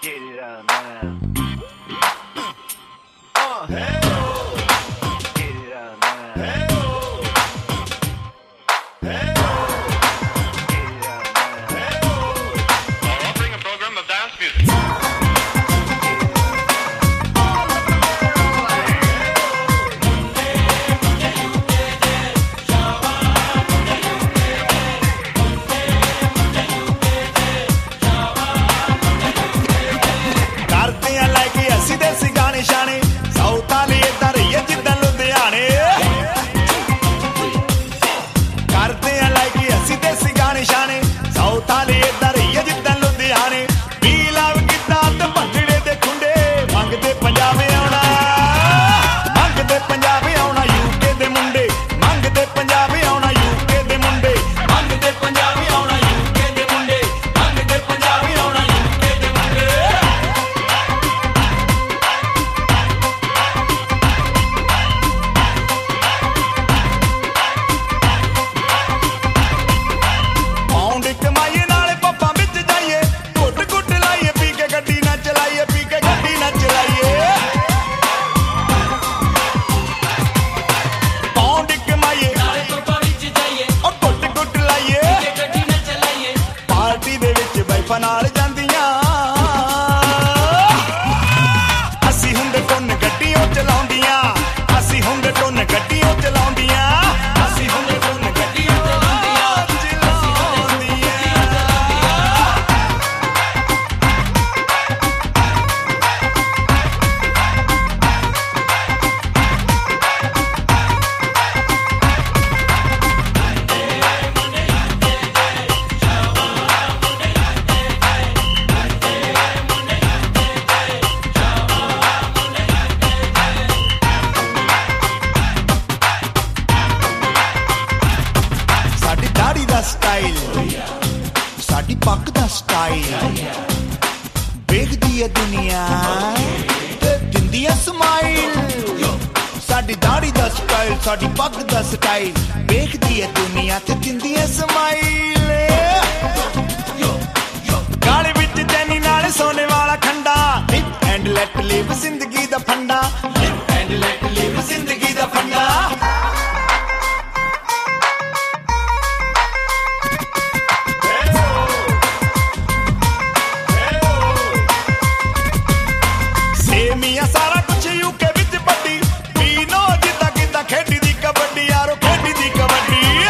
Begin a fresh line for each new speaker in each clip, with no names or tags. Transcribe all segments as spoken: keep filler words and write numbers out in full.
Get it up now. Uh, hey, oh. Get it up now. Hey, oh. Hey, oh. Get it up now. Hey, oh. Offering a program of dance music. ਨਾਲ ਜਾਂਦੀਆਂ ਅਸੀਂ ਹੁੰਦੇ ਟੁੰਨ ਗੱਡੀਆਂ ਚਲਾਉਂਦੀਆਂ ਅਸੀਂ ਹੁੰਦੇ ਟੁੰਨ ਗੱਡੀਆਂ ਚਲਾਉਂਦੀਆਂ ਅਸੀਂ ਹੁੰਦੇ ਟੁੰਨ ਗੱਡੀਆਂ ਚਲਾਉਂਦੀਆਂ ਸਟਾਈਲ ਸਾਡੀ ਪੱਗ ਦਾ ਸਟਾਈਲ ਵੇਖਦੀ ਏ ਦੁਨੀਆ ਤੇ ਦਿੰਦੀ ਏ ਸਮਾਈਲ ਸਾਡੀ ਦਾੜੀ ਦਾ ਸਟਾਈਲ ਸਾਡੀ ਪੱਗ ਦਾ ਸਟਾਈਲ ਵੇਖਦੀ ਏ ਦੁਨੀਆ ਤੇ ਦਿੰਦੀ ਏ ਸਮਾਈਲ ਗਾਲੇ ਵਿੱਚ ਚੈਨੀ ਨਾਲ ਸੋਨੇ ਵਾਲਾ ਖੰਡਾ ਲਿਵ ਐਂਡ ਲੈਟ ਲਿਵ ਜ਼ਿੰਦਗੀ ਦਾ ਫੰਡਾ ਲਿਵ ਐਂਡ ਲੈਟ ਲਿਵ ਜ਼ਿੰਦਗੀ ਦਾ ਫੰਡਾ ਮੀਆਂ ਸਾਰਾ ਕੁਛ ਯੂਕੇ ਵਿੱਚ ਵੱਡੀ ਵੀ ਨੋ ਜਿੱਦਾਂ ਕਿੱਦਾਂ ਖੇਡੀ ਦੀ ਕਬੱਡੀ ਯਾਰੋ ਖੇਡੀ ਦੀ ਕਬੱਡੀ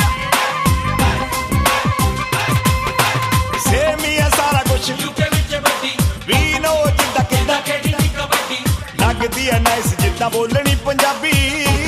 ਸੇ ਮੀਆਂ ਸਾਰਾ ਕੁਛ ਯੂਕੇ ਵਿੱਚ ਵੱਡੀ ਵੀ ਨੋ ਜਿੱਦਾਂ ਕਿੱਦਾਂ ਖੇਡੀ ਦੀ ਕਬੱਡੀ ਲੱਗਦੀ ਐ ਨਾਈਸ ਜਿੱਦਾਂ ਬੋਲਣੀ ਪੰਜਾਬੀ